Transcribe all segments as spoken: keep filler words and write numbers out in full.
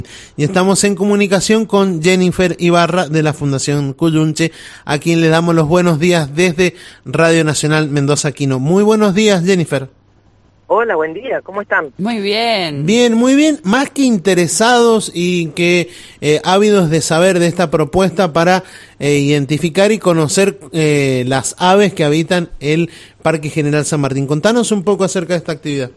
Y estamos en comunicación con Jennifer Ibarra de la Fundación Cuyunche, a quien le damos los buenos días desde Radio Nacional Mendoza Quino. Muy buenos días, Jennifer. Hola, buen día, ¿cómo están? Muy bien. Bien, muy bien. Más que interesados y que eh, ávidos de saber de esta propuesta para eh, identificar y conocer eh, las aves que habitan el Parque General San Martín. Contanos un poco acerca de esta actividad.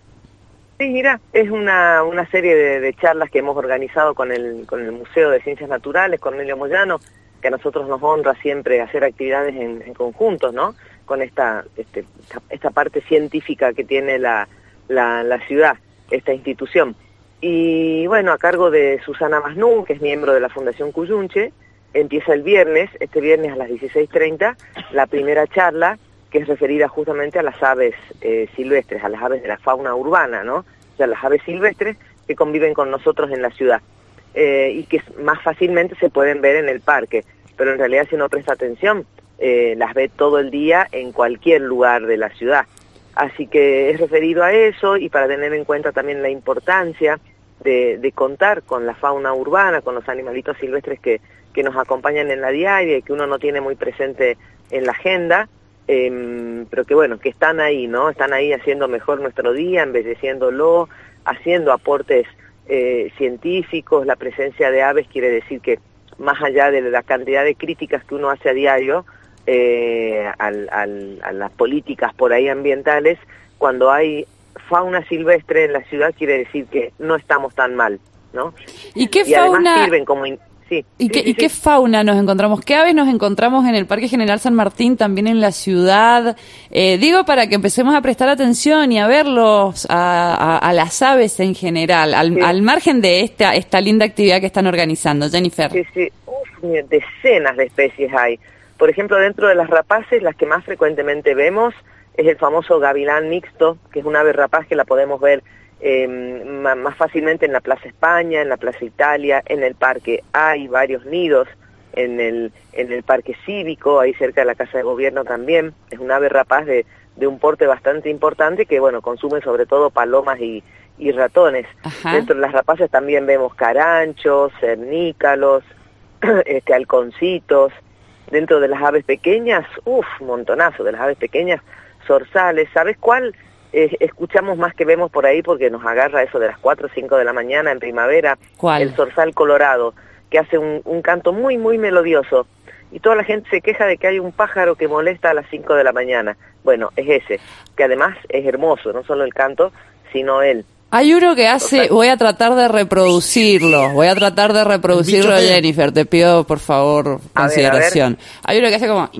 Sí, mira, es una, una serie de, de charlas que hemos organizado con el, con el Museo de Ciencias Naturales, Cornelio Moyano, que a nosotros nos honra siempre hacer actividades en, en conjuntos, ¿no? Con esta, este, esta, esta parte científica que tiene la, la, la ciudad, esta institución. Y bueno, a cargo de Susana Masnú, que es miembro de la Fundación Cuyunche, empieza el viernes, este viernes a las dieciséis treinta, la primera charla, que es referida justamente a las aves eh, silvestres, a las aves de la fauna urbana, ¿no? O sea, las aves silvestres que conviven con nosotros en la ciudad eh, y que más fácilmente se pueden ver en el parque, pero en realidad si uno presta atención, eh, las ve todo el día en cualquier lugar de la ciudad. Así que es referido a eso y para tener en cuenta también la importancia de, de contar con la fauna urbana, con los animalitos silvestres que, que nos acompañan en la diaria y que uno no tiene muy presente en la agenda, Eh, pero que bueno, que están ahí, ¿no? Están ahí haciendo mejor nuestro día, embelleciéndolo, haciendo aportes eh, científicos. La presencia de aves quiere decir que más allá de la cantidad de críticas que uno hace a diario eh, al, al, a las políticas por ahí ambientales, cuando hay fauna silvestre en la ciudad quiere decir que no estamos tan mal, ¿no? ¿Y qué y fauna? Además sirven como in- Sí, ¿Y, sí, qué, sí, ¿Y sí. qué fauna nos encontramos? ¿Qué aves nos encontramos en el Parque General San Martín, también en la ciudad? Eh, digo, para que empecemos a prestar atención y a verlos, a, a, a las aves en general, al, Sí. al margen de esta, esta linda actividad que están organizando. Jennifer. Sí, sí. Uf, mira, decenas de especies hay. Por ejemplo, dentro de las rapaces, las que más frecuentemente vemos es el famoso gavilán mixto, que es un ave rapaz que la podemos ver Eh, más fácilmente en la Plaza España, en la Plaza Italia, en el parque. Hay varios nidos en el en el parque cívico, ahí cerca de la Casa de Gobierno también. Es un ave rapaz de, de un porte bastante importante que, bueno, consume sobre todo palomas y, y ratones. Ajá. Dentro de las rapaces también vemos caranchos, cernícalos, este, halconcitos. Dentro de las aves pequeñas, uff, montonazo de las aves pequeñas, zorzales. ¿Sabes cuál? Eh, escuchamos más que vemos por ahí porque nos agarra eso de las cuatro o cinco de la mañana en primavera. ¿Cuál? El zorzal colorado, que hace un, un canto muy, muy melodioso. Y toda la gente se queja de que hay un pájaro que molesta a las cinco de la mañana. Bueno, es ese, que además es hermoso, no solo el canto, sino él. Hay uno que hace, voy a tratar de reproducirlo, voy a tratar de reproducirlo, Bicho feo. Jennifer, te pido por favor A consideración. ver, Hay uno que hace como...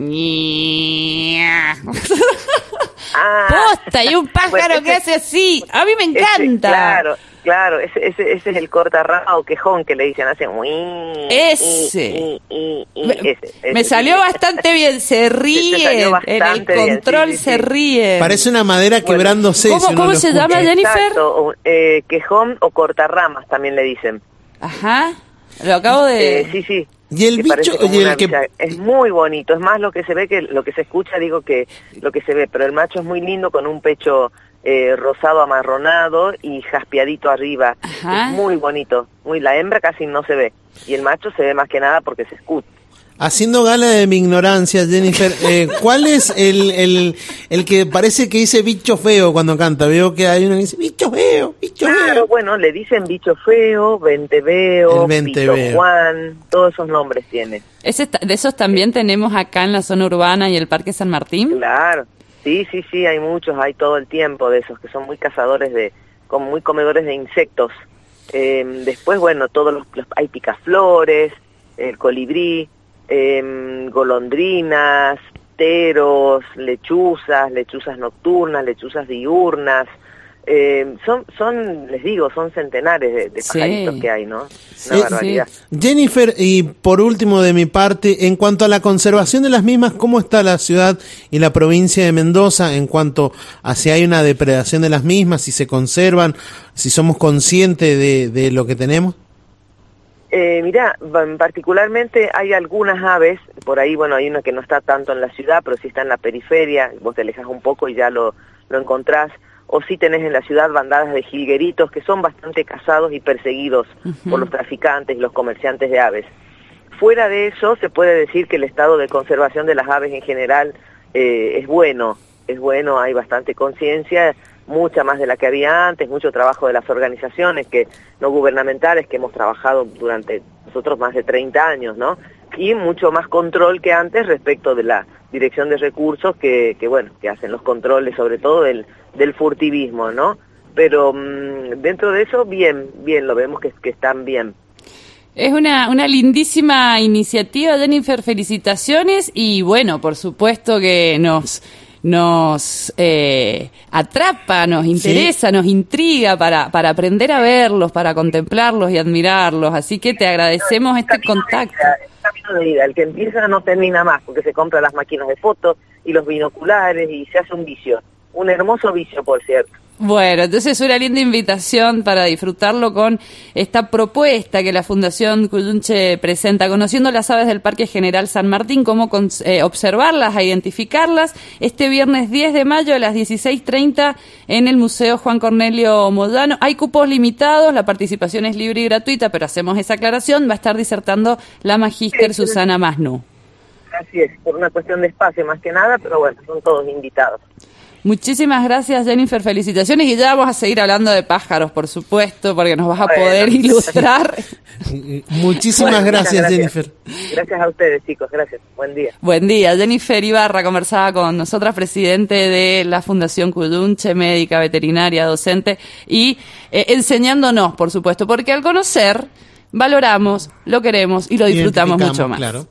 Ah, ¡Posta! Hay un pájaro bueno, ese- que hace así, a mí me ese- encanta. claro, claro, ese, ese, ese es el cortarrama o quejón que le dicen, hace... Ese. y, y, y, Me, ese, ese, me salió sí. bastante bien, se ríe, salió en el bastante bien, control sí, sí, se sí. ríe. Parece una madera Bueno, quebrándose. ¿cómo- si uno cómo lo se escucha. llama, Jennifer? Exacto, o, eh, quejón o cortarramas también le dicen. Ajá, lo acabo de... Eh, sí, sí. Y el que bicho, parece como y el una que- villa. Es muy bonito, es más lo que se ve que lo que se escucha, digo que lo que se ve, pero el macho es muy lindo con un pecho eh, rosado amarronado y jaspeadito arriba. Ajá. Es muy bonito, muy la hembra casi no se ve y el macho se ve más que nada porque se escucha. Haciendo gala de mi ignorancia, Jennifer, eh, ¿cuál es el, el, el que parece que dice bicho feo cuando canta? Veo que hay uno que dice bicho feo, bicho Claro, feo. bueno, le dicen bicho feo, venteveo, El venteveo. Pito Juan, todos esos nombres tiene. Ese, ta- de esos también tenemos acá en la zona urbana y el Parque San Martín. Claro, sí, sí, sí, hay muchos, hay todo el tiempo de esos que son muy cazadores de, como muy comedores de insectos. Eh, después, bueno, todos los, los hay picaflores, el colibrí, eh, golondrinas, teros, lechuzas, lechuzas nocturnas, lechuzas diurnas. Eh, son, son, les digo, son centenares de, de Sí. pajaritos que hay, ¿no? Una Sí, barbaridad. Jennifer, y por último de mi parte, en cuanto a la conservación de las mismas, ¿cómo está la ciudad y la provincia de Mendoza en cuanto a si hay una depredación de las mismas, si se conservan, si somos conscientes de, de lo que tenemos? Eh, mirá, particularmente hay algunas aves, por ahí, bueno, hay una que no está tanto en la ciudad, pero sí está en la periferia, vos te alejas un poco y ya lo, lo encontrás. o sí tenés en la ciudad bandadas de jilgueritos que son bastante cazados y perseguidos uh-huh. por los traficantes y los comerciantes de aves. Fuera de eso, se puede decir que el estado de conservación de las aves en general eh, es bueno, es bueno, hay bastante conciencia, mucha más de la que había antes, mucho trabajo de las organizaciones que no gubernamentales que hemos trabajado durante nosotros más de treinta años, ¿no? Y mucho más control que antes respecto de la Dirección de Recursos que, que bueno, que hacen los controles sobre todo del, del furtivismo, ¿no? Pero mmm, dentro de eso, bien, bien, lo vemos que, que están bien. Es una, una lindísima iniciativa, Jennifer, felicitaciones, y bueno, por supuesto que nos... nos eh, atrapa, nos interesa, sí. nos intriga para, para aprender a verlos, para contemplarlos y admirarlos. Así que te agradecemos no, este contacto. De ida, el camino de ida, el que empieza no termina más, porque se compran las máquinas de fotos y los binoculares y se hace un vicio. Un hermoso vicio, por cierto. Bueno, entonces una linda invitación para disfrutarlo con esta propuesta que la Fundación Cuyunche presenta, conociendo las aves del Parque General San Martín, cómo eh, observarlas, a identificarlas, este viernes diez de mayo a las dieciséis treinta en el Museo Juan Cornelio Moyano. Hay cupos limitados, la participación es libre y gratuita, pero hacemos esa aclaración, va a estar disertando la magíster sí, Susana Masnu. Así es, por una cuestión de espacio más que nada, pero bueno, son todos invitados. Muchísimas gracias, Jennifer, felicitaciones, y ya vamos a seguir hablando de pájaros, por supuesto, porque nos vas a bueno, poder ilustrar. Muchísimas bueno, gracias, gracias, Jennifer. Gracias a ustedes, chicos, gracias. Buen día. Buen día. Jennifer Ibarra conversaba con nosotras, presidente de la Fundación Cuyunche, médica, veterinaria, docente, y eh, enseñándonos, por supuesto, porque al conocer, valoramos, lo queremos y lo disfrutamos mucho más. Claro.